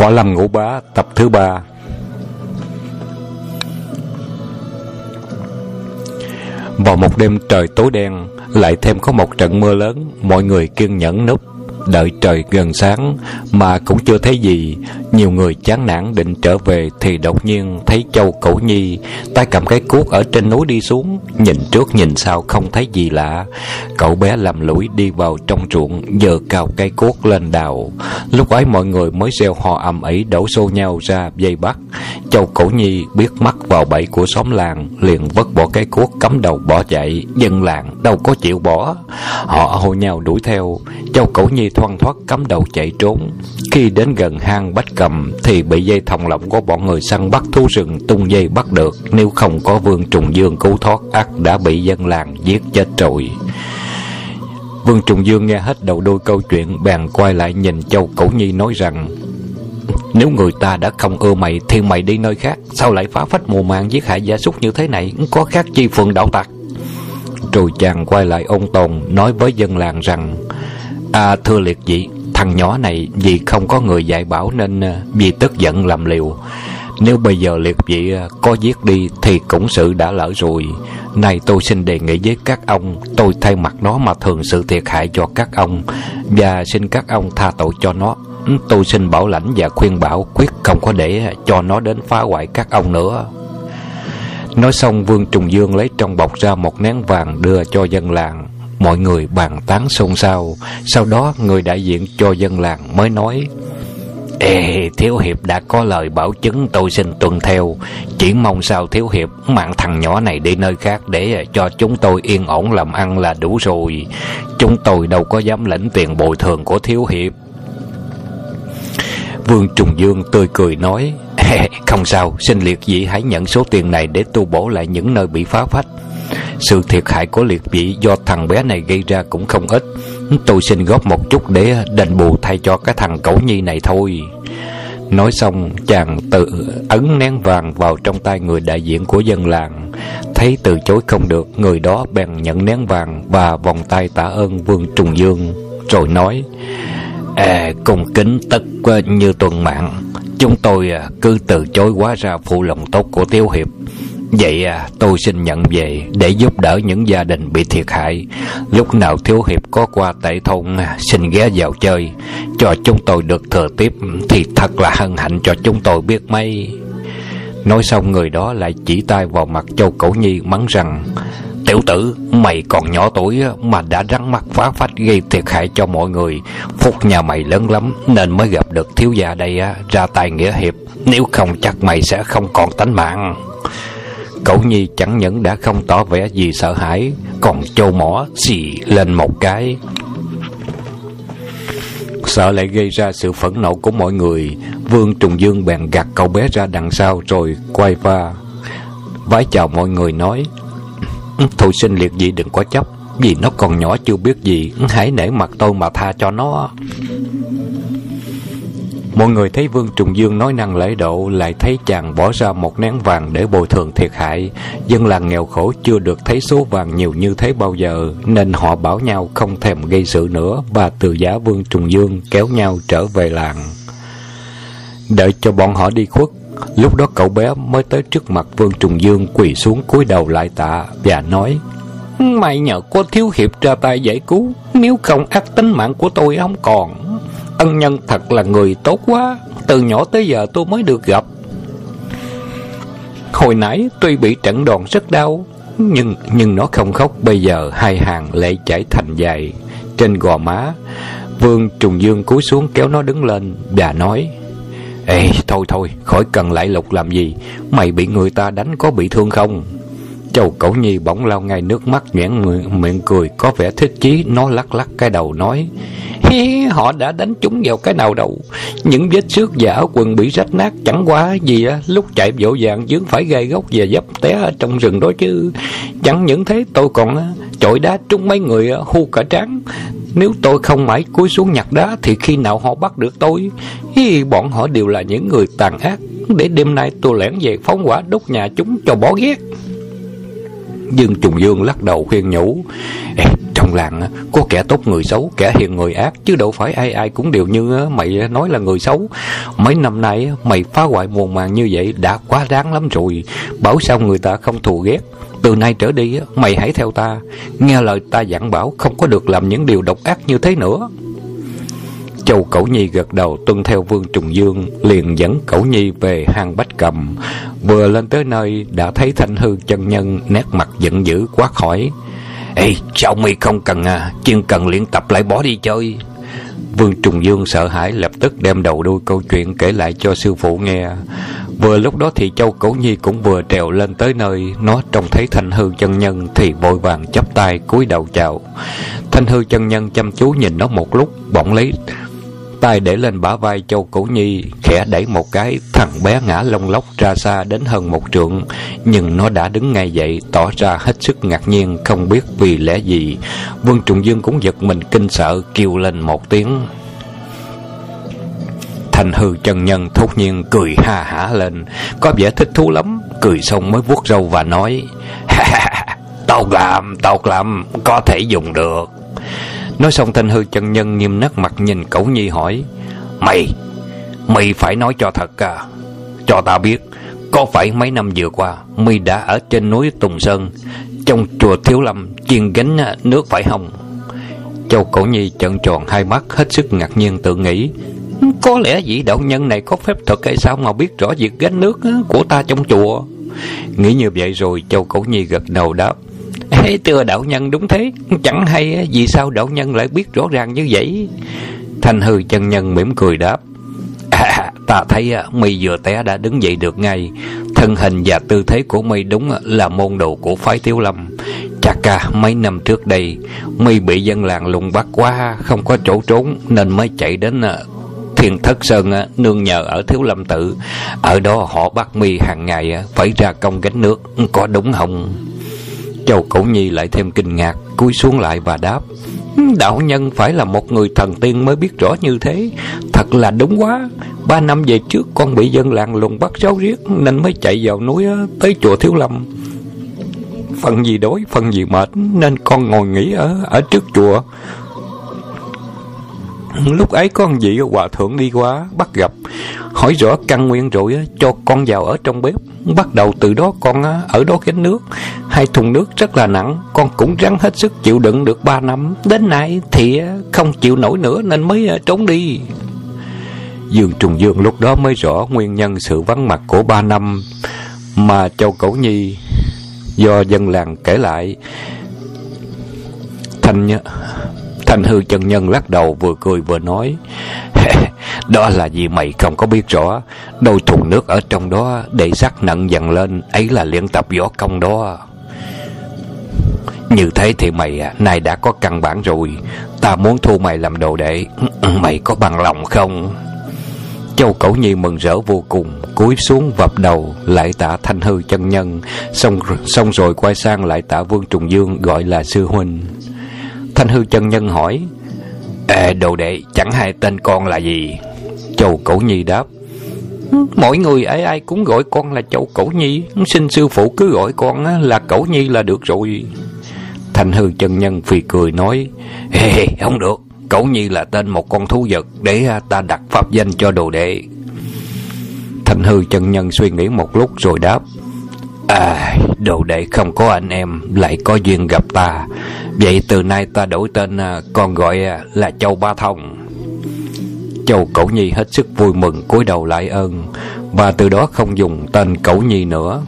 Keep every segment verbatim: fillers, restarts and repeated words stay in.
Võ Lâm Ngũ Bá tập thứ ba. Vào một đêm trời tối đen, lại thêm có một trận mưa lớn, mọi người kiên nhẫn núp đợi trời gần sáng mà cũng chưa thấy gì. Nhiều người chán nản định trở về thì đột nhiên thấy Châu Cẩu Nhi tay cầm cái cuốc ở trên núi đi xuống. Nhìn trước nhìn sau không thấy gì lạ, cậu bé lầm lũi đi vào trong ruộng, giơ cao cây cuốc lên đào. Lúc ấy mọi người mới reo hò ầm ĩ đổ xô nhau ra vây bắt. Châu Cẩu Nhi biết mắc vào bẫy của xóm làng, liền vứt bỏ cái cuốc cắm đầu bỏ chạy. Dân làng đâu có chịu bỏ, họ hô nhau đuổi theo. Châu Cẩu Nhi thoăn thoắt cắm đầu chạy trốn. Khi đến gần hang Bách Cầm thì bị dây thòng lọng của bọn người săn bắt thú rừng tung dây bắt được. Nếu không có Vương Trùng Dương cứu thoát, ắt đã bị dân làng giết chết rồi. Vương Trùng Dương nghe hết đầu đuôi câu chuyện, bèn quay lại nhìn Châu Cẩu Nhi nói rằng: nếu người ta đã không ưa mày thì mày đi nơi khác, sao lại phá phách mùa màng giết hại gia súc như thế này, có khác chi phường đạo tặc. Rồi chàng quay lại ôn tồn nói với dân làng rằng: À thưa liệt vị, thằng nhỏ này vì không có người dạy bảo nên vì tức giận làm liều. Nếu bây giờ liệt vị có giết đi thì cũng sự đã lỡ rồi. Này tôi xin đề nghị với các ông, tôi thay mặt nó mà thường sự thiệt hại cho các ông, và xin các ông tha tội cho nó. Tôi xin bảo lãnh và khuyên bảo quyết không có để cho nó đến phá hoại các ông nữa. Nói xong, Vương Trùng Dương lấy trong bọc ra một nén vàng đưa cho dân làng. Mọi người bàn tán xôn xao. Sau đó người đại diện cho dân làng mới nói: Ê, thiếu hiệp đã có lời bảo chứng, tôi xin tuân theo. Chỉ mong sao thiếu hiệp mang thằng nhỏ này đi nơi khác để cho chúng tôi yên ổn làm ăn là đủ rồi. Chúng tôi đâu có dám lãnh tiền bồi thường của thiếu hiệp. Vương Trùng Dương tươi cười nói: Không sao, xin liệt vị hãy nhận số tiền này để tu bổ lại những nơi bị phá phách. Sự thiệt hại của liệt vị do thằng bé này gây ra cũng không ít. Tôi xin góp một chút để đền bù thay cho cái thằng Cẩu Nhi này thôi. Nói xong, chàng tự ấn nén vàng vào trong tay người đại diện của dân làng. Thấy từ chối không được, người đó bèn nhận nén vàng và vòng tay tạ ơn Vương Trùng Dương, rồi nói: À, cung kính tất như tuần mạng, chúng tôi cứ từ chối quá ra phụ lòng tốt của thiếu hiệp. Vậy à, tôi xin nhận về để giúp đỡ những gia đình bị thiệt hại. Lúc nào thiếu hiệp có qua tại thôn, xin ghé vào chơi, cho chúng tôi được thừa tiếp thì thật là hân hạnh cho chúng tôi biết mấy. Nói xong, người đó lại chỉ tay vào mặt Châu Cẩu Nhi mắng rằng: Tiểu tử, mày còn nhỏ tuổi mà đã rắn mắt phá phách gây thiệt hại cho mọi người. Phúc nhà mày lớn lắm nên mới gặp được thiếu gia đây ra tay nghĩa hiệp, nếu không chắc mày sẽ không còn tánh mạng. Cẩu Nhi chẳng những đã không tỏ vẻ gì sợ hãi, còn trâu mỏ xì lên một cái. Sợ lại gây ra sự phẫn nộ của mọi người, Vương Trùng Dương bèn gạt cậu bé ra đằng sau rồi quay qua vái chào mọi người nói: Thôi xin liệt vị đừng có chấp, vì nó còn nhỏ chưa biết gì, hãy nể mặt tôi mà tha cho nó. Mọi người thấy Vương Trùng Dương nói năng lễ độ, lại thấy chàng bỏ ra một nén vàng để bồi thường thiệt hại. Dân làng nghèo khổ chưa được thấy số vàng nhiều như thế bao giờ, nên họ bảo nhau không thèm gây sự nữa, và từ giã Vương Trùng Dương kéo nhau trở về làng. Đợi cho bọn họ đi khuất, lúc đó cậu bé mới tới trước mặt Vương Trùng Dương, quỳ xuống cúi đầu lại tạ và nói: May nhờ có thiếu hiệp ra tay giải cứu, nếu không ắt tính mạng của tôi không còn. Ân nhân thật là người tốt quá, từ nhỏ tới giờ tôi mới được gặp. Hồi nãy tuy bị trận đòn rất đau, nhưng nhưng nó không khóc. Bây giờ hai hàng lệ chảy thành dài trên gò má. Vương Trùng Dương cúi xuống kéo nó đứng lên và nói: Ê, thôi thôi, khỏi cần lại lục làm gì. Mày bị người ta đánh có bị thương không? Châu Cẩu Nhi bỗng lau ngay nước mắt, nhoẻn miệng cười có vẻ thích chí. Nó lắc lắc cái đầu nói: Hi, họ đã đánh trúng vào cái nào đâu. Những vết xước và ở quần bị rách nát chẳng qua gì á, lúc chạy vội vàng vướng phải gai gốc và dấp té ở trong rừng đó chứ. Chẳng những thế, tôi còn chọi đá trúng mấy người hu cả trán. Nếu tôi không mãi cúi xuống nhặt đá thì khi nào họ bắt được tôi? Hi, bọn họ đều là những người tàn ác, để đêm nay tôi lẻn về phóng hỏa đốt nhà chúng cho bỏ ghét. Dương Trùng Dương lắc đầu khuyên nhủ: Ê, trong làng có kẻ tốt người xấu, kẻ hiền người ác, chứ đâu phải ai ai cũng đều như mày nói là người xấu. Mấy năm nay mày phá hoại mùa màng như vậy đã quá đáng lắm rồi. Bảo sao người ta không thù ghét. Từ nay trở đi mày hãy theo ta, nghe lời ta dặn bảo, không có được làm những điều độc ác như thế nữa. Châu Cẩu Nhi gật đầu tuân theo Vương Trùng Dương, liền dẫn Cẩu Nhi về hang Bách Cầm. Vừa lên tới nơi đã thấy Thanh Hư chân nhân nét mặt giận dữ quát hỏi: Ê, sao mi không cần à, chuyên cần luyện tập lại bỏ đi chơi? Vương Trùng Dương sợ hãi, lập tức đem đầu đuôi câu chuyện kể lại cho sư phụ nghe. Vừa lúc đó thì Châu Cẩu Nhi cũng vừa trèo lên tới nơi. Nó trông thấy Thanh Hư chân nhân thì vội vàng chắp tay cúi đầu chào. Thanh Hư chân nhân chăm chú nhìn nó một lúc, bỗng lấy tay để lên bả vai Châu Cẩu Nhi, khẽ đẩy một cái, thằng bé ngã lông lốc ra xa đến hơn một trượng. Nhưng nó đã đứng ngay dậy, tỏ ra hết sức ngạc nhiên, không biết vì lẽ gì. Vương Trùng Dương cũng giật mình kinh sợ, kêu lên một tiếng. Thanh Hư chân nhân thốt nhiên cười ha hả lên, có vẻ thích thú lắm. Cười xong mới vuốt râu và nói: Tốt lắm, tốt lắm, có thể dùng được. Nói xong Thanh Hư chân nhân nghiêm nét mặt nhìn Cẩu Nhi hỏi: Mày, mày phải nói cho thật à, cho ta biết, có phải mấy năm vừa qua mày đã ở trên núi Tùng Sơn, trong chùa Thiếu Lâm chuyên gánh nước phải không? Châu Cẩu Nhi trợn tròn hai mắt, hết sức ngạc nhiên tự nghĩ: Có lẽ vị đạo nhân này có phép thuật hay sao mà biết rõ việc gánh nước của ta trong chùa? Nghĩ như vậy rồi Châu Cẩu Nhi gật đầu đáp: Ê, thưa đạo nhân, đúng thế, chẳng hay vì sao đạo nhân lại biết rõ ràng như vậy? Thanh Hư chân nhân mỉm cười đáp: À, ta thấy mi vừa té đã đứng dậy được ngay. Thân hình và tư thế của mi đúng là môn đồ của phái Thiếu Lâm. Chắc cả mấy năm trước đây mi bị dân làng lùng bắt quá, không có chỗ trốn nên mới chạy đến Thiên Thất Sơn nương nhờ ở Thiếu Lâm tự. Ở đó họ bắt mi hàng ngày phải ra công gánh nước, có đúng không? Châu Cẩu Nhi lại thêm kinh ngạc, cúi xuống lại và đáp: Đạo nhân phải là một người thần tiên mới biết rõ như thế, thật là đúng quá. Ba năm về trước con bị dân làng lùng bắt ráo riết nên mới chạy vào núi tới chùa Thiếu Lâm. Phần gì đói, phần gì mệt nên con ngồi nghỉ ở ở trước chùa. Lúc ấy có một vị hòa thượng đi qua bắt gặp, hỏi rõ căn nguyên rồi cho con vào ở trong bếp. Bắt đầu từ đó con ở đó gánh nước, hai thùng nước rất là nặng. Con cũng ráng hết sức chịu đựng được ba năm, đến nay thì không chịu nổi nữa nên mới trốn đi. Dương Trùng Dương lúc đó mới rõ nguyên nhân sự vắng mặt của ba năm mà Châu Cẩu Nhi do dân làng kể lại. Thanh Thanh Hư chân nhân lắc đầu vừa cười vừa nói: Đó là vì mày không có biết rõ, đôi thùng nước ở trong đó để sắc nặng dần lên, ấy là luyện tập võ công đó. Như thế thì mày nay đã có căn bản rồi, ta muốn thu mày làm đồ đệ, mày có bằng lòng không? Châu Cẩu Nhi mừng rỡ vô cùng, cúi xuống vập đầu lại tạ Thanh Hư chân nhân, xong xong rồi quay sang lại tạ Vương Trùng Dương gọi là sư huynh. Thanh Hư chân nhân hỏi: Ê, đồ đệ, chẳng hay tên con là gì? Châu Cẩu Nhi đáp: Mỗi người ai ai cũng gọi con là Châu Cẩu Nhi, xin sư phụ cứ gọi con là Cẩu Nhi là được rồi. Thanh Hư chân nhân phì cười nói: Ê, không được, Cẩu Nhi là tên một con thú vật, để ta đặt pháp danh cho đồ đệ. Thanh Hư chân nhân suy nghĩ một lúc rồi đáp: À, đồ đệ không có anh em, lại có duyên gặp ta, vậy từ nay ta đổi tên, con gọi là Châu Ba Thông. Châu Cẩu Nhi hết sức vui mừng cúi đầu lại ơn, và từ đó không dùng tên Cẩu Nhi nữa.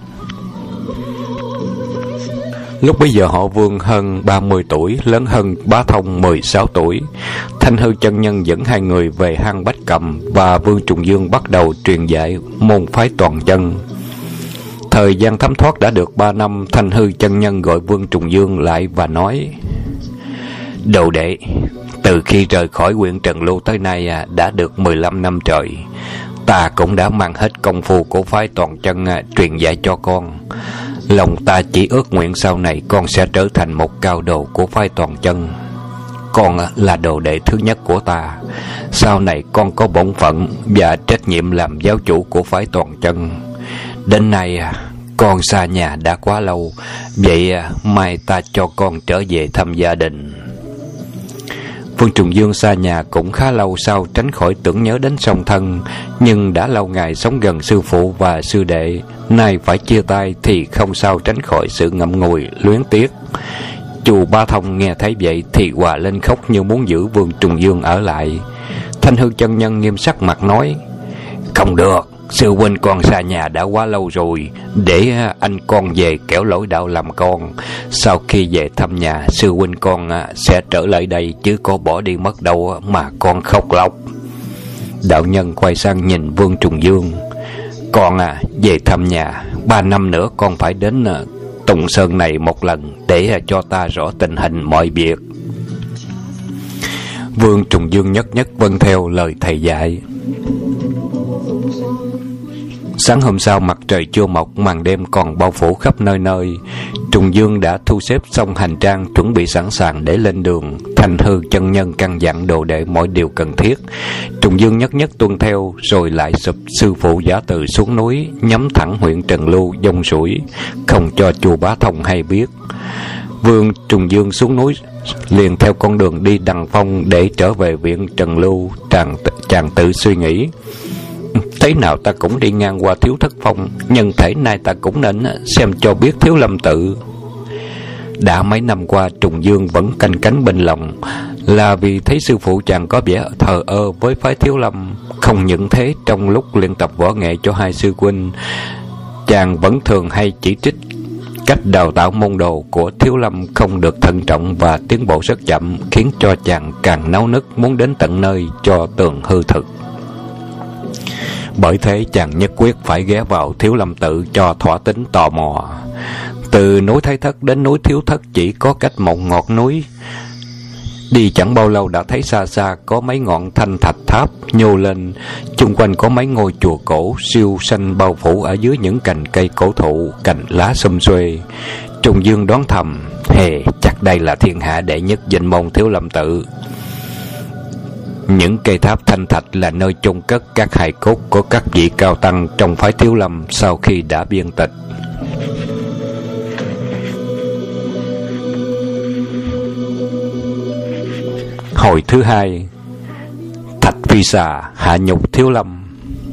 Lúc bấy giờ họ Vương hơn ba mươi tuổi, lớn hơn Bá Thông mười sáu tuổi. Thanh Hư chân nhân dẫn hai người về hang Bách Cầm, và Vương Trùng Dương bắt đầu truyền dạy môn phái toàn chân. Thời gian thấm thoát đã được ba năm, Thanh Hư chân nhân gọi Vương Trùng Dương lại và nói: Đồ đệ, từ khi rời khỏi huyện Trần Lưu tới nay đã được mười lăm năm trời. Ta cũng đã mang hết công phu của phái toàn chân truyền dạy cho con. Lòng ta chỉ ước nguyện sau này con sẽ trở thành một cao đồ của phái toàn chân. Con là đồ đệ thứ nhất của ta. Sau này con có bổn phận và trách nhiệm làm giáo chủ của phái toàn chân. Đến nay Con xa nhà đã quá lâu, vậy mai ta cho con trở về thăm gia đình. Vương Trùng Dương xa nhà cũng khá lâu sau tránh khỏi tưởng nhớ đến song thân, nhưng đã lâu ngày sống gần sư phụ và sư đệ, nay phải chia tay thì không sao tránh khỏi sự ngậm ngùi luyến tiếc. Chù Ba Thông nghe thấy vậy thì hòa lên khóc như muốn giữ Vương Trùng Dương ở lại. Thanh Hư chân nhân nghiêm sắc mặt nói: không được, sư huynh con xa nhà đã quá lâu rồi, để anh con về kẻo lỗi đạo làm con. Sau khi về thăm nhà, sư huynh con sẽ trở lại đây, chứ có bỏ đi mất đâu mà con khóc lóc. Đạo nhân quay sang nhìn Vương Trùng Dương: con à, về thăm nhà, ba năm nữa con phải đến Tùng Sơn này một lần, để cho ta rõ tình hình mọi việc. Vương Trùng Dương nhất nhất vâng theo lời thầy dạy. Sáng hôm sau, mặt trời chưa mọc, màn đêm còn bao phủ khắp nơi nơi. Trùng Dương đã thu xếp xong hành trang, chuẩn bị sẵn sàng để lên đường. Thanh Hư chân nhân căn dặn đồ đệ mọi điều cần thiết. Trùng Dương nhất nhất tuân theo, rồi lại sụp sư phụ giả từ xuống núi, nhắm thẳng huyện Trần Lưu dông sủi, không cho Chùa Bá Thông hay biết. Vương Trùng Dương xuống núi liền theo con đường đi Đằng Phong để trở về viện Trần Lưu. Chàng, chàng tự suy nghĩ: thế nào ta cũng đi ngang qua Thiếu Thất Phong, nhân thể nay ta cũng nên xem cho biết Thiếu Lâm Tự. Đã mấy năm qua, Trùng Dương vẫn canh cánh bên lòng, là vì thấy sư phụ chàng có vẻ thờ ơ với phái Thiếu Lâm. Không những thế, trong lúc luyện tập võ nghệ cho hai sư huynh, chàng vẫn thường hay chỉ trích cách đào tạo môn đồ của Thiếu Lâm không được thận trọng và tiến bộ rất chậm, khiến cho chàng càng náo nức muốn đến tận nơi cho tường hư thực. Bởi thế chàng nhất quyết phải ghé vào Thiếu Lâm Tự cho thỏa tính tò mò. Từ núi Thái Thất đến núi Thiếu Thất chỉ có cách một ngọn núi. Đi chẳng bao lâu đã thấy xa xa có mấy ngọn thanh thạch tháp nhô lên, chung quanh có mấy ngôi chùa cổ siêu xanh bao phủ ở dưới những cành cây cổ thụ, cành lá xum xuê. Trùng Dương đoán thầm: hề, chắc đây là thiên hạ đệ nhất danh môn Thiếu Lâm Tự. Những cây tháp thanh thạch là nơi chôn cất các hài cốt của các vị cao tăng trong phái Thiếu Lâm sau khi đã biên tịch. Hồi thứ hai, Thạch Phi Xà hạ nhục Thiếu Lâm.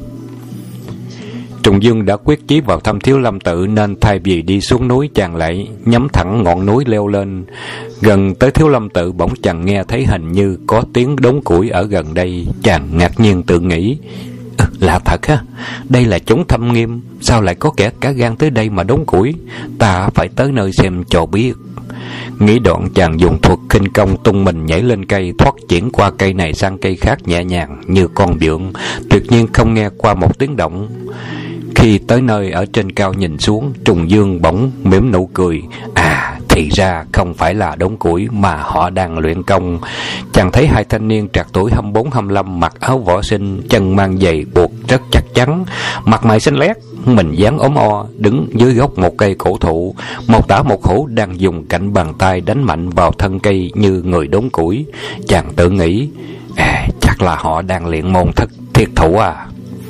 Trùng Dương đã quyết chí vào thăm Thiếu Lâm Tự, nên thay vì đi xuống núi, chàng lại nhắm thẳng ngọn núi leo lên. Gần tới Thiếu Lâm Tự, bỗng chàng nghe thấy hình như có tiếng đốn củi ở gần đây. Chàng ngạc nhiên tự nghĩ: ừ, lạ thật ha, đây là chốn thâm nghiêm, sao lại có kẻ cả gan tới đây mà đốn củi? Ta phải tới nơi xem cho biết. Nghĩ đoạn, chàng dùng thuật khinh công tung mình nhảy lên cây, thoát chuyển qua cây này sang cây khác nhẹ nhàng như con bướm, tuyệt nhiên không nghe qua một tiếng động. Khi tới nơi ở trên cao nhìn xuống, Trùng Dương bỗng mỉm nụ cười: à, thì ra không phải là đốn củi mà họ đang luyện công. Chàng thấy hai thanh niên trạc tuổi hai mươi bốn hai mươi lăm, mặc áo võ sinh, chân mang giày buộc rất chắc chắn, mặt mày xanh lét, mình dáng ốm o, đứng dưới gốc một cây cổ thụ, một tả một hữu đang dùng cạnh bàn tay đánh mạnh vào thân cây như người đốn củi. Chàng tự nghĩ: à, chắc là họ đang luyện môn thất thiết thủ à.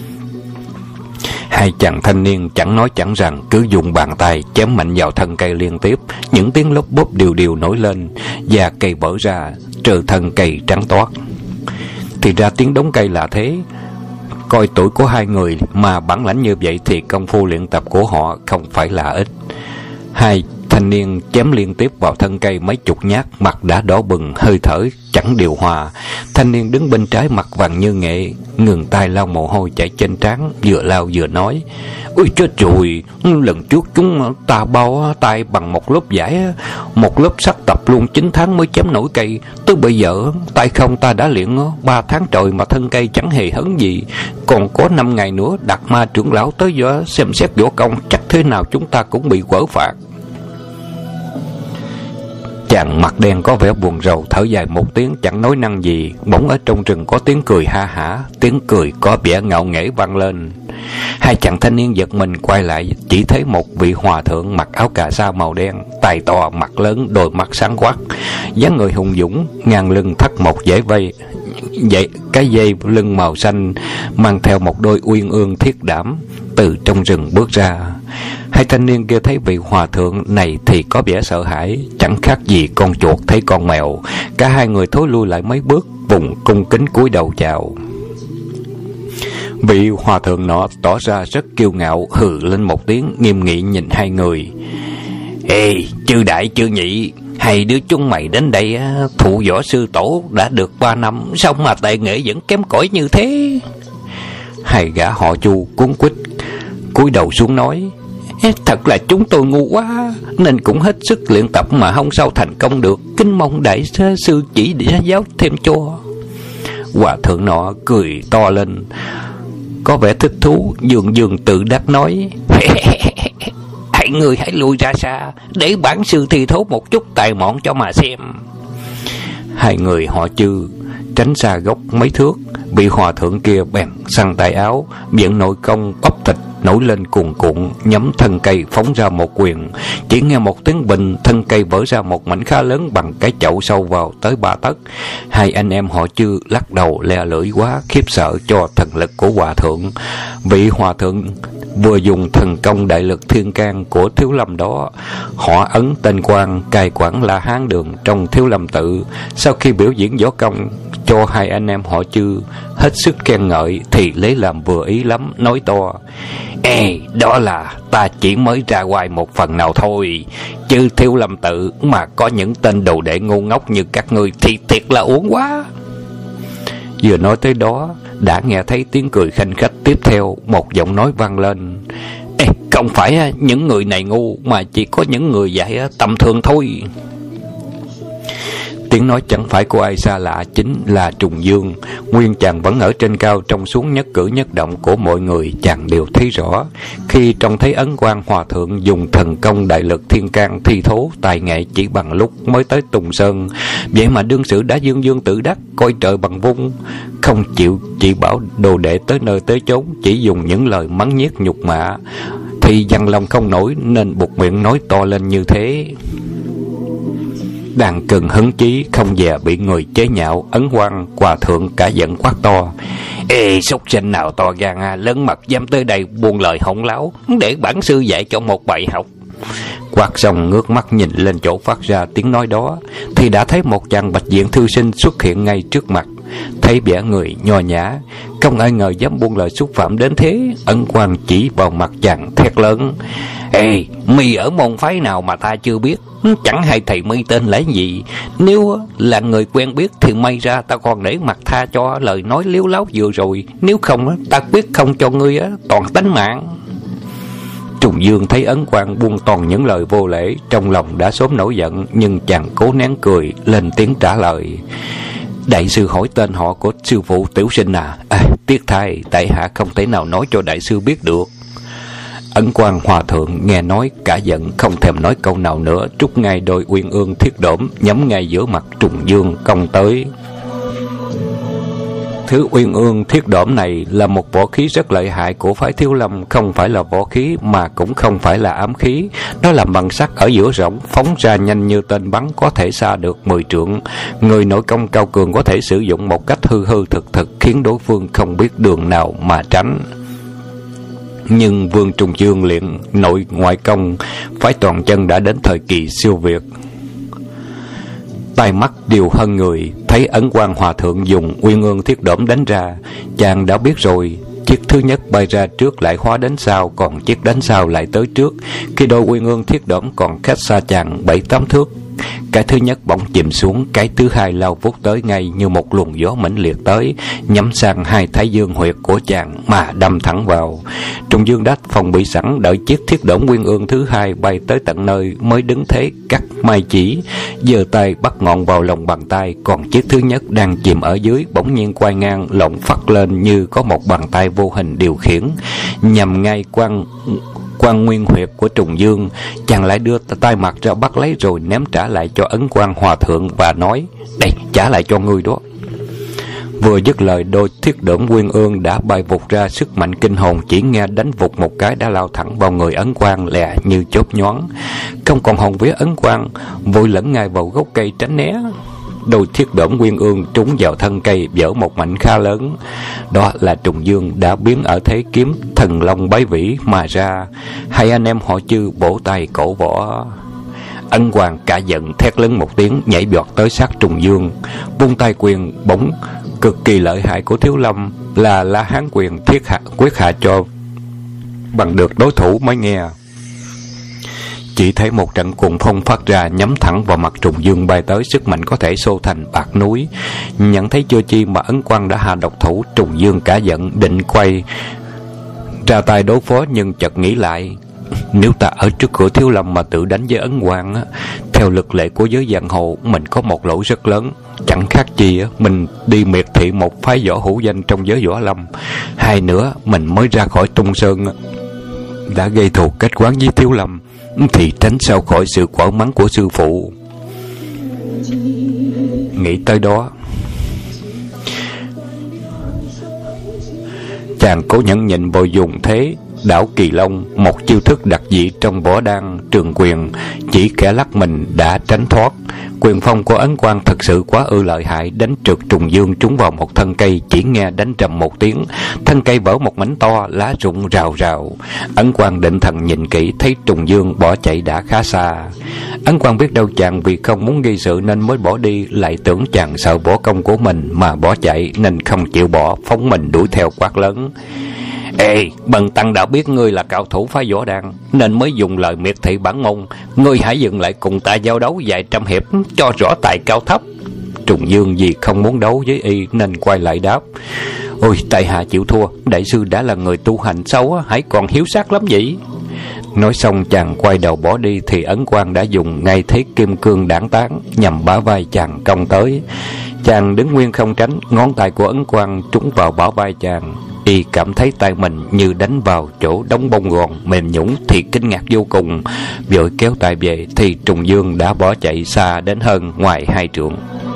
Hai chàng thanh niên chẳng nói chẳng rằng, cứ dùng bàn tay chém mạnh vào thân cây liên tiếp. Những tiếng lốp bốp đều đều nổi lên, và cây vỡ ra, trừ thân cây trắng toát. Thì ra tiếng đống cây là thế. Coi tuổi của hai người mà bản lãnh như vậy thì công phu luyện tập của họ không phải là ít. Hai thanh niên chém liên tiếp vào thân cây mấy chục nhát, mặt đã đỏ bừng, hơi thở chẳng điều hòa. Thanh niên đứng bên trái mặt vàng như nghệ, ngừng tay lau mồ hôi chảy trên trán, vừa lau vừa nói: ôi chết rồi, lần trước chúng ta bao tay bằng một lớp vải, một lớp sắt tập luôn chín tháng mới chém nổi cây. Tới bây giờ tay không ta đã luyện ba tháng trời mà thân cây chẳng hề hấn gì. Còn có năm ngày nữa Đạt Ma trưởng lão tới giờ xem xét võ công, chắc thế nào chúng ta cũng bị quở phạt. Chàng mặt đen có vẻ buồn rầu thở dài một tiếng, chẳng nói năng gì. Bỗng ở trong rừng có tiếng cười ha hả, tiếng cười có vẻ ngạo nghễ vang lên. Hai chàng thanh niên giật mình quay lại, chỉ thấy một vị hòa thượng mặc áo cà sa màu đen, tai to mặt lớn, đôi mắt sáng quắc, dáng người hùng dũng, ngang lưng thắt một dải vây dây, cái dây lưng màu xanh, mang theo một đôi uyên ương thiết đảm, từ trong rừng bước ra. Hai thanh niên kia thấy vị hòa thượng này thì có vẻ sợ hãi, chẳng khác gì con chuột thấy con mèo. Cả hai người thối lui lại mấy bước, vùng cung kính cúi đầu chào. Vị hòa thượng nọ tỏ ra rất kiêu ngạo, hừ lên một tiếng, nghiêm nghị nhìn hai người. Ê, chư đại chư nhị, hai đứa chúng mày đến đây thụ võ sư tổ đã được ba năm, sao mà tài nghệ vẫn kém cỏi như thế? Hai gã họ Chu cuống quýt cúi đầu xuống nói: Thật là chúng tôi ngu quá, nên cũng hết sức luyện tập mà không sao thành công được. Kính mong đại sư chỉ để giáo thêm cho. Hòa thượng nọ cười to lên, có vẻ thích thú, dường dường tự đắc nói: Hãy người hãy lùi ra xa, để bản sư thi thố một chút tài mọn cho mà xem. Hai người họ Chư tránh xa gốc mấy thước, bị hòa thượng kia bèn săn tay áo, miệng nội công bắp thịt nổi lên cuồn cuộn, nhắm thân cây phóng ra một quyền. Chỉ nghe một tiếng bình, thân cây vỡ ra một mảnh khá lớn bằng cái chậu sâu vào tới ba tấc. Hai anh em họ Chư lắc đầu le lưỡi quá khiếp sợ cho thần lực của hòa thượng. Vị hòa thượng vừa dùng thần công đại lực thiên can của Thiếu Lâm đó, họ ấn tên quan cai quản La Hán Đường trong Thiếu Lâm tự. Sau khi biểu diễn võ công cho hai anh em họ Chư hết sức khen ngợi, thì lấy làm vừa ý lắm, nói to: Ê, đó là ta chỉ mới ra ngoài một phần nào thôi, chứ Thiếu Lâm tự mà có những tên đồ đệ ngu ngốc như các ngươi thì thiệt là uổng quá. Vừa nói tới đó, đã nghe thấy tiếng cười khanh khách tiếp theo, một giọng nói vang lên: Ê, không phải những người này ngu, mà chỉ có những người dạy tầm thường thôi. Tiếng nói chẳng phải của ai xa lạ, chính là Trùng Dương. Nguyên chàng vẫn ở trên cao, trong xuống nhất cử nhất động của mọi người chàng đều thấy rõ. Khi trông thấy Ấn Quang hòa thượng dùng thần công đại lực thiên can thi thố tài nghệ chỉ bằng lúc mới tới Tùng Sơn, vậy mà đương sự đã dương dương tự đắc, coi trời bằng vung, không chịu chỉ bảo đồ đệ tới nơi tới chốn, chỉ dùng những lời mắng nhiếc nhục mạ, thì dằn lòng không nổi nên buộc miệng nói to lên như thế. Đang cần hứng chí, không dè bị người chế nhạo, Ấn Quang hòa thượng cả giận quát to: Ê, súc sinh nào to gan à, lớn mật dám tới đây buông lời hỗn láo, để bản sư dạy cho một bài học. Quát xong ngước mắt nhìn lên chỗ phát ra tiếng nói đó, thì đã thấy một chàng bạch diện thư sinh xuất hiện ngay trước mặt. Thấy vẻ người nho nhã, không ai ngờ dám buông lời xúc phạm đến thế. Ấn Quang chỉ vào mặt chàng thét lớn: Ê, mi ở môn phái nào mà ta chưa biết? Chẳng hay thầy mi tên là gì? Nếu là người quen biết thì may ra ta còn để mặt tha cho lời nói liếu láo vừa rồi, nếu không ta quyết không cho ngươi toàn tánh mạng. Trùng Dương thấy Ấn Quang buông toàn những lời vô lễ, trong lòng đã sớm nổi giận, nhưng chàng cố nén cười, lên tiếng trả lời: Đại sư hỏi tên họ của sư phụ tiểu sinh à? À, tiếc thay, tại hạ không thể nào nói cho đại sư biết được. Ấn Quang hòa thượng nghe nói cả giận, không thèm nói câu nào nữa, trút ngay đôi uyên ương thiết đổm nhắm ngay giữa mặt Trùng Dương công tới. Thứ uyên ương thiết đổm này là một võ khí rất lợi hại của phái Thiếu Lâm, không phải là võ khí mà cũng không phải là ám khí. Nó làm bằng sắt ở giữa rỗng, phóng ra nhanh như tên bắn, có thể xa được mười trượng. Người nội công cao cường có thể sử dụng một cách hư hư thực thực, khiến đối phương không biết đường nào mà tránh. Nhưng Vương Trùng Dương luyện nội ngoại công phái toàn chân đã đến thời kỳ siêu việt, tai mắt đều hơn người. Thấy Ấn Quang hòa thượng dùng uyên ương thiết đổm đánh ra, chàng đã biết rồi. Chiếc thứ nhất bay ra trước lại hóa đến sau, còn chiếc đánh sau lại tới trước. Khi đôi uyên ương thiết đổm còn cách xa chàng bảy tám thước, cái thứ nhất bỗng chìm xuống, cái thứ hai lao vút tới ngay như một luồng gió mãnh liệt tới, nhắm sang hai thái dương huyệt của chàng mà đâm thẳng vào. Trùng Dương đã phòng bị sẵn, đợi chiếc thiết đổm nguyên ương thứ hai bay tới tận nơi mới đứng thế cắt mai chỉ, giơ tay bắt ngọn vào lòng bàn tay. Còn chiếc thứ nhất đang chìm ở dưới bỗng nhiên quay ngang, lộn phắt lên như có một bàn tay vô hình điều khiển, nhằm ngay quan quan nguyên huyệt của Trùng Dương. Chàng lại đưa tay mặt ra bắt lấy rồi ném trả lại cho Ấn Quang hòa thượng và nói: Đây, trả lại cho ngươi đó. Vừa dứt lời, đôi thiết đổm nguyên ương đã bay vụt ra sức mạnh kinh hồn, chỉ nghe đánh vụt một cái đã lao thẳng vào người Ấn Quang lẹ như chớp nhoáng. Không còn hồn vía, Ấn Quang vội lẫn ngay vào gốc cây tránh né. đôi thiết đỡm nguyên ương trúng vào thân cây, vỡ một mảnh khá lớn. Đó là Trùng Dương đã biến ở thế kiếm thần long bái vĩ mà ra. Hai anh em họ Chư bổ tay cổ võ. Ấn Quang cả giận thét lớn một tiếng, nhảy vọt tới sát Trùng Dương, vung tay quyền bóng cực kỳ lợi hại của Thiếu Lâm là La Hán quyền thiết hạ quyết hạ cho bằng được đối thủ mới nghe. Chỉ thấy một trận cuồng phong phát ra, nhắm thẳng vào mặt Trùng Dương bay tới, sức mạnh có thể xô thành bạc núi. Nhận thấy chưa chi mà Ấn Quang đã hạ độc thủ. Trùng Dương cả giận định quay ra tay đối phó, nhưng chợt nghĩ lại, nếu ta ở trước cửa Thiếu Lâm mà tự đánh với Ấn Quang á, theo luật lệ của giới giang hồ, mình có một lỗi rất lớn. Chẳng khác chi á, mình đi miệt thị một phái võ hữu danh trong giới võ lâm. Hai nữa, mình mới ra khỏi Tung Sơn đã gây thù kết quán với Thiếu Lâm, thì tránh sao khỏi sự quở mắng của sư phụ. Nghĩ tới đó, chàng cố nhẫn nhịn vội dùng thế Đảo Kỳ Long, một chiêu thức đặc dị trong võ đan trường quyền, chỉ kẻ lắc mình đã tránh thoát. Quyền phong của Ấn Quang thật sự quá ư lợi hại, đánh trượt Trùng Dương trúng vào một thân cây, chỉ nghe đánh trầm một tiếng, thân cây vỡ một mảnh to, lá rụng rào rào. Ấn Quang định thần nhìn kỹ, thấy Trùng Dương bỏ chạy đã khá xa. Ấn Quang biết đâu chàng vì không muốn gây sự nên mới bỏ đi, lại tưởng chàng sợ võ công của mình mà bỏ chạy nên không chịu bỏ, phóng mình đuổi theo quát lớn: Ê, bần tăng đã biết ngươi là cao thủ phái võ đan nên mới dùng lời miệt thị bản môn. Ngươi hãy dừng lại cùng ta giao đấu vài trăm hiệp cho rõ tài cao thấp. Trùng Dương vì không muốn đấu với y nên quay lại đáp: Ôi, tại hạ chịu thua. Đại sư đã là người tu hành sâu, hãy còn hiếu sát lắm vậy. Nói xong chàng quay đầu bỏ đi thì Ấn Quang đã dùng ngay thế kim cương đảng tán nhằm bả vai chàng công tới. Chàng đứng nguyên không tránh, ngón tay của Ấn Quang trúng vào bả vai chàng. Y cảm thấy tay mình như đánh vào chỗ đóng bông gòn mềm nhũn thì kinh ngạc vô cùng, vội kéo tay về thì Trùng Dương đã bỏ chạy xa đến hơn ngoài hai trượng.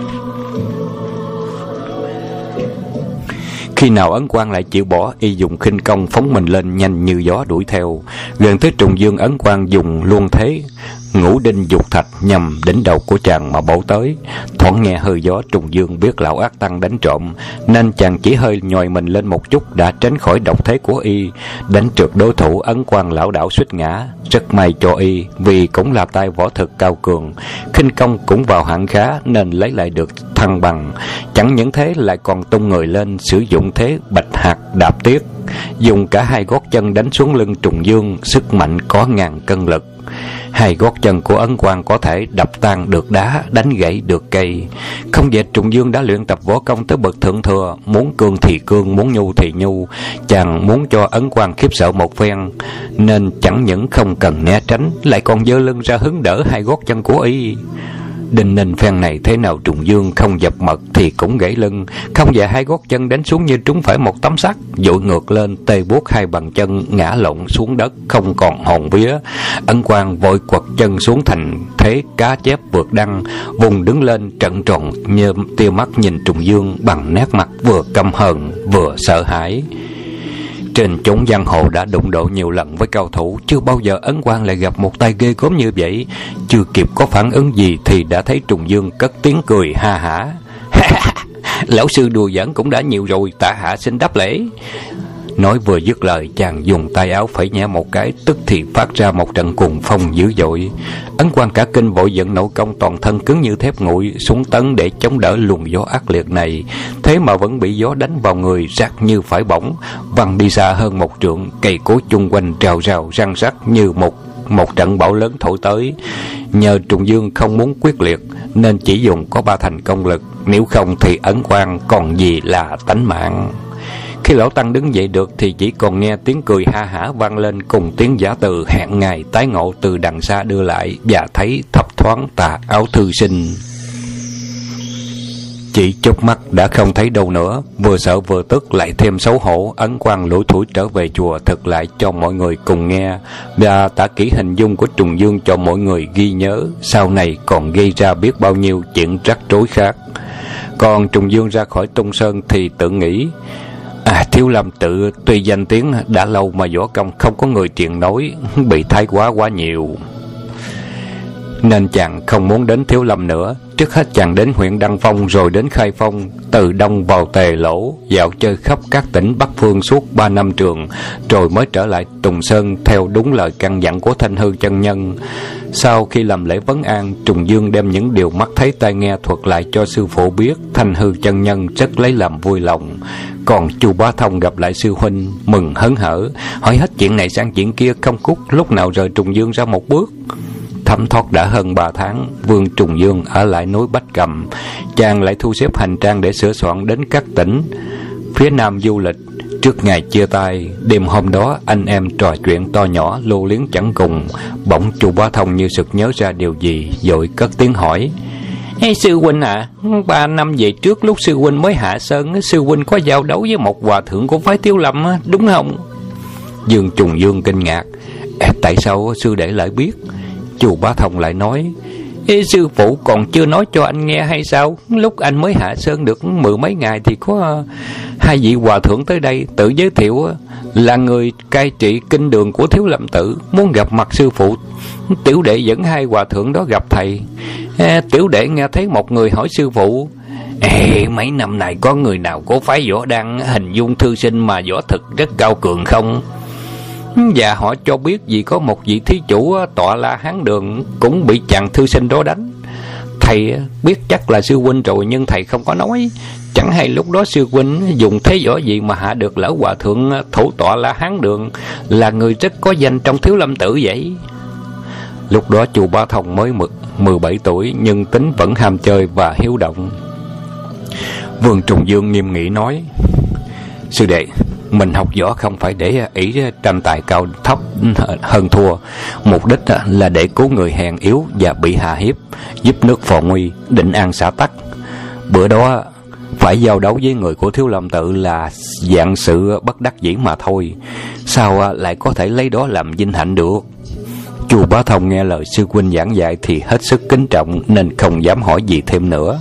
Khi nào Ấn Quang lại chịu bỏ, y dùng khinh công phóng mình lên nhanh như gió đuổi theo. Gần tới Trùng Dương, Ấn Quang dùng luôn thế ngũ đinh dục thạch nhằm đỉnh đầu của chàng mà bổ tới. Thoáng nghe hơi gió, Trùng Dương biết lão ác tăng đánh trộm nên chàng chỉ hơi nhòi mình lên một chút đã tránh khỏi độc thế của y, đánh trượt đối thủ. Ấn Quang lảo đảo suýt ngã. Rất may cho y vì cũng là tay võ thực cao cường, khinh công cũng vào hạng khá nên lấy lại được thăng bằng. Chẳng những thế lại còn tung người lên, sử dụng thế bạch hạt đạp tiết, dùng cả hai gót chân đánh xuống lưng Trùng Dương, sức mạnh có ngàn cân lực. Hai gót chân của Ấn Quang có thể đập tan được đá, đánh gãy được cây. Không dệt Trùng Dương đã luyện tập võ công tới bậc thượng thừa, muốn cương thì cương, muốn nhu thì nhu. Chàng muốn cho Ấn Quang khiếp sợ một phen nên chẳng những không cần né tránh, lại còn giơ lưng ra hứng đỡ hai gót chân của y. Đinh ninh phen này thế nào Trùng Dương không dập mật thì cũng gãy lưng, không dạ hai gót chân đánh xuống như trúng phải một tấm sắt, dội ngược lên tê buốt hai bàn chân ngã lộn xuống đất không còn hồn vía. Ấn Quang vội quật chân xuống thành thế cá chép vượt đăng, vùng đứng lên trận tròn như tia mắt nhìn Trùng Dương bằng nét mặt vừa căm hờn vừa sợ hãi. Trên chốn giang hồ đã đụng độ nhiều lần với cao thủ, chưa bao giờ Ấn Quang lại gặp một tay ghê gớm như vậy. Chưa kịp có phản ứng gì thì đã thấy Trùng Dương cất tiếng cười ha hả. Lão sư đùa giỡn cũng đã nhiều rồi, tại hạ xin đáp lễ. Nói vừa dứt lời, chàng dùng tay áo phẩy nhẹ một cái, tức thì phát ra một trận cuồng phong dữ dội. Ấn Quang cả kinh vội dẫn nộ công toàn thân cứng như thép nguội xuống tấn để chống đỡ luồng gió ác liệt này, thế mà vẫn bị gió đánh vào người rát như phải bỏng, văng đi xa hơn một trượng. Cây cối chung quanh rào rào răng rắc như một một trận bão lớn thổi tới. Nhờ Trùng Dương không muốn quyết liệt nên chỉ dùng có ba thành công lực, nếu không thì Ấn Quang còn gì là tánh mạng. Khi lão tăng đứng dậy được thì chỉ còn nghe tiếng cười ha hả vang lên cùng tiếng giả từ hẹn ngày tái ngộ từ đằng xa đưa lại, và thấy thấp thoáng tà áo thư sinh. Chỉ chớp mắt đã không thấy đâu nữa, vừa sợ vừa tức lại thêm xấu hổ. Ấn Quang lủi thủi trở về chùa thực lại cho mọi người cùng nghe, và tả kỹ hình dung của Trùng Dương cho mọi người ghi nhớ, sau này còn gây ra biết bao nhiêu chuyện rắc rối khác. Còn Trùng Dương ra khỏi Tung Sơn thì tự nghĩ, À, Thiếu Lâm tự tuy danh tiếng đã lâu mà võ công không có người truyền nối, bị thái quá quá nhiều. nên chàng không muốn đến Thiếu Lâm nữa. Trước hết chàng đến huyện Đăng Phong, rồi đến Khai Phong, từ đông vào Tề Lỗ, dạo chơi khắp các tỉnh Bắc Phương suốt ba năm trường, rồi mới trở lại Trùng Sơn theo đúng lời căn dặn của Thanh Hư chân nhân. Sau khi làm lễ vấn an, Trùng Dương đem những điều mắt thấy tai nghe thuật lại cho sư phụ biết. Thanh Hư chân nhân rất lấy làm vui lòng. Còn Chu Bá Thông gặp lại sư huynh mừng hớn hở, hỏi hết chuyện này sang chuyện kia, không cút lúc nào rời Trùng Dương ra một bước. Thấm thoát đã hơn ba tháng, Vương Trùng Dương ở lại núi Bách Cầm. Chàng lại thu xếp hành trang để sửa soạn đến các tỉnh phía nam du lịch. Trước ngày chia tay, đêm hôm đó anh em trò chuyện to nhỏ lưu luyến chẳng cùng. Bỗng Chu Bá Thông như sực nhớ ra điều gì, vội cất tiếng hỏi: Ê, sư huynh à, ba năm về trước lúc sư huynh mới hạ sơn, sư huynh có giao đấu với một hòa thượng của phái Thiếu Lâm, đúng không? Dương Trùng Dương kinh ngạc: Tại sao sư đệ lại biết? Chu Bá Thông lại nói: Ê, sư phụ còn chưa nói cho anh nghe hay sao? Lúc anh mới hạ sơn được mười mấy ngày thì có hai vị hòa thượng tới đây tự giới thiệu là người cai trị kinh đường của Thiếu Lâm tự, muốn gặp mặt sư phụ. Tiểu đệ dẫn hai hòa thượng đó gặp thầy. À, tiểu đệ nghe thấy một người hỏi sư phụ: Ê, mấy năm này có người nào của phái võ đang hình dung thư sinh mà võ thực rất cao cường không? Và họ cho biết vì có một vị thí chủ tọa La Hán Đường cũng bị chàng thư sinh đó đánh. Thầy biết chắc là sư huynh rồi, nhưng thầy không có nói. Chẳng hay lúc đó sư huynh dùng thế võ gì mà hạ được lỡ hòa thượng thủ tọa La Hán Đường, là người rất có danh trong Thiếu Lâm tự vậy. Lúc đó Chu Bá Thông mới mười bảy tuổi, nhưng tính vẫn ham chơi và hiếu động. Vương Trùng Dương nghiêm nghị nói: Sư đệ, mình học võ không phải để ý tranh tài cao thấp hơn thua. Mục đích là để cứu người hèn yếu và bị hạ hiếp, giúp nước phò nguy, định an xã tắc. Bữa đó phải giao đấu với người của Thiếu Lâm tự là dạng sự bất đắc dĩ mà thôi, sao lại có thể lấy đó làm vinh hạnh được? Chu Bá Thông nghe lời sư huynh giảng dạy thì hết sức kính trọng, nên không dám hỏi gì thêm nữa.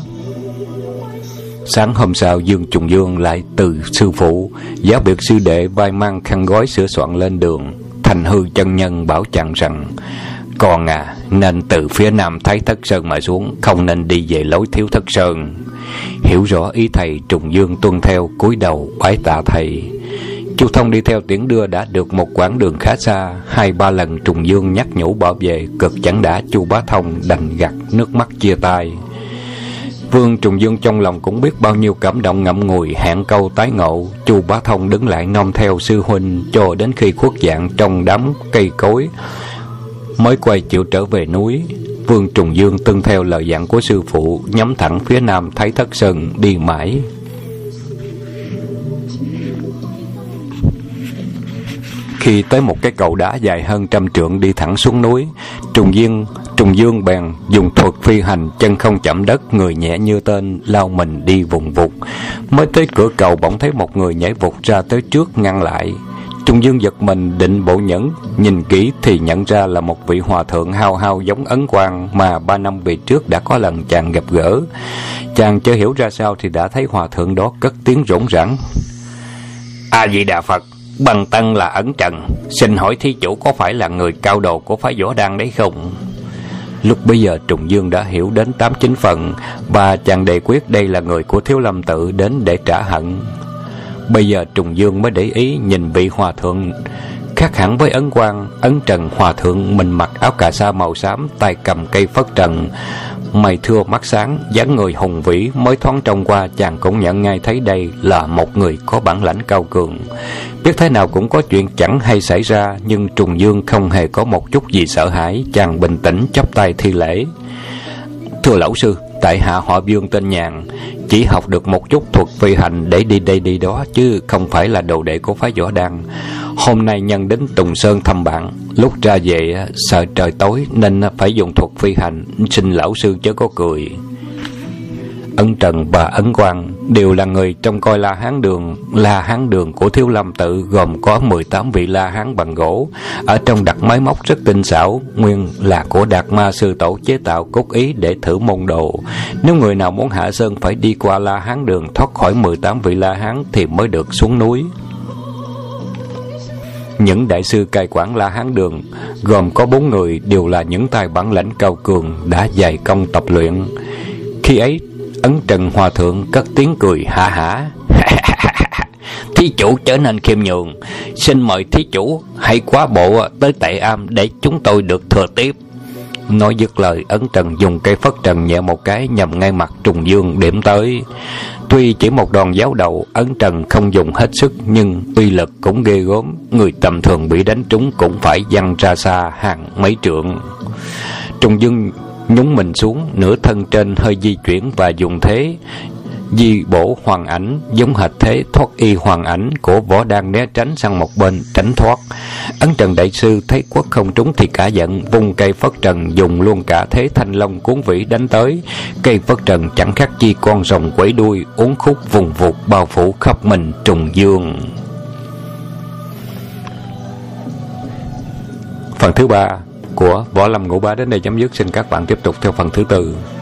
Sáng hôm sau, Dương Trùng Dương lại từ sư phụ giáo biệt sư đệ vai mang khăn gói sửa soạn lên đường. Thanh Hư chân nhân bảo chàng rằng: Còn à, nên từ phía nam Thái Thất Sơn mà xuống, không nên đi về lối Thiếu Thất Sơn. Hiểu rõ ý thầy, Trùng Dương tuân theo, cúi đầu bái tạ thầy. Chu Thông đi theo tiễn đưa đã được một quãng đường khá xa. Hai ba lần Trùng Dương nhắc nhủ bảo vệ, cực chẳng đã. Chu Bá Thông đành gạt nước mắt chia tay. Vương Trùng Dương trong lòng cũng biết bao nhiêu cảm động ngậm ngùi, hẹn câu tái ngộ. Chu Bá Thông đứng lại nom theo sư huynh cho đến khi khuất dạng trong đám cây cối, mới quay chịu trở về núi. Vương Trùng Dương tuân theo lời dặn của sư phụ, nhắm thẳng phía nam Thái Thất Sơn đi mãi. Khi tới một cái cầu đá dài hơn trăm trượng đi thẳng xuống núi, Trùng Dương Trùng Dương bèn dùng thuật phi hành, chân không chạm đất, người nhẹ như tên, lao mình đi vùng vụt. Mới tới cửa cầu, bỗng thấy một người nhảy vụt ra tới trước ngăn lại. Trùng Dương giật mình định bộ nhẫn, nhìn kỹ thì nhận ra là một vị hòa thượng hao hao giống Ấn Quang mà ba năm về trước đã có lần chàng gặp gỡ. Chàng chưa hiểu ra sao thì đã thấy hòa thượng đó cất tiếng rỗng rãng: A Di Đà Phật, Bần tăng là Ấn Trần, xin hỏi thí chủ có phải là người cao đồ của phái võ đăng đấy không? Lúc bây giờ Trùng Dương đã hiểu đến tám chín phần, và chàng đề quyết đây là người của Thiếu Lâm tự đến để trả hận. Bây giờ Trùng Dương mới để ý nhìn vị hòa thượng khác hẳn với Ấn Quang. Ấn Trần hòa thượng mình mặc áo cà sa màu xám, tay cầm cây phất trần, mày thưa mắt sáng, dáng người hùng vĩ. Mới thoáng trông qua, chàng cũng nhận ngay thấy đây là một người có bản lãnh cao cường. Biết thế nào cũng có chuyện chẳng hay xảy ra, nhưng Trùng Dương không hề có một chút gì sợ hãi. Chàng bình tĩnh chắp tay thi lễ: Thưa lão sư, tại hạ họ Vương tên Nhàn, chỉ học được một chút thuật phi hành để đi đây đi đó, chứ không phải là đồ đệ của phái võ đăng. Hôm nay nhân đến Tùng Sơn thăm bạn, lúc ra về sợ trời tối nên phải dùng thuật phi hành, xin lão sư chớ có cười. Ấn Trần và Ấn Quang đều là người trong coi La Hán Đường. La Hán Đường của Thiếu Lâm tự gồm có mười tám vị La Hán bằng gỗ, ở trong đặt máy móc rất tinh xảo, nguyên là của Đạt Ma sư tổ chế tạo cốt ý để thử môn đồ. Nếu người nào muốn hạ sơn phải đi qua La Hán Đường, thoát khỏi mười tám vị La Hán thì mới được xuống núi. Những đại sư cai quản La Hán Đường gồm có bốn người đều là những tài bản lãnh cao cường, đã dày công tập luyện. Khi ấy Ấn Trần Hòa Thượng cất tiếng cười hả hả. Thí chủ trở nên khiêm nhường, xin mời thí chủ hãy quá bộ tới Tệ Am để chúng tôi được thừa tiếp. Nói dứt lời, Ấn Trần dùng cây phất trần nhẹ một cái nhằm ngay mặt Trùng Dương điểm tới. Tuy chỉ một đòn giáo đầu, Ấn Trần không dùng hết sức, nhưng uy lực cũng ghê gớm. Người tầm thường bị đánh trúng cũng phải văng ra xa hàng mấy trượng. Trùng Dương nhúng mình xuống, nửa thân trên hơi di chuyển và dùng thế di bổ hoàng ảnh, giống hệt thế thoát y hoàng ảnh của Võ Đan né tránh sang một bên tránh thoát. Ấn Trần đại sư thấy quất không trúng thì cả giận, vung cây phất trần dùng luôn cả thế thanh long cuốn vĩ đánh tới. Cây phất trần chẳng khác chi con rồng quẩy đuôi, uốn khúc vùng vụt bao phủ khắp mình Trùng Dương. Phần thứ ba của Võ Lâm Ngũ Bá đến đây chấm dứt. Xin các bạn tiếp tục theo phần thứ tư.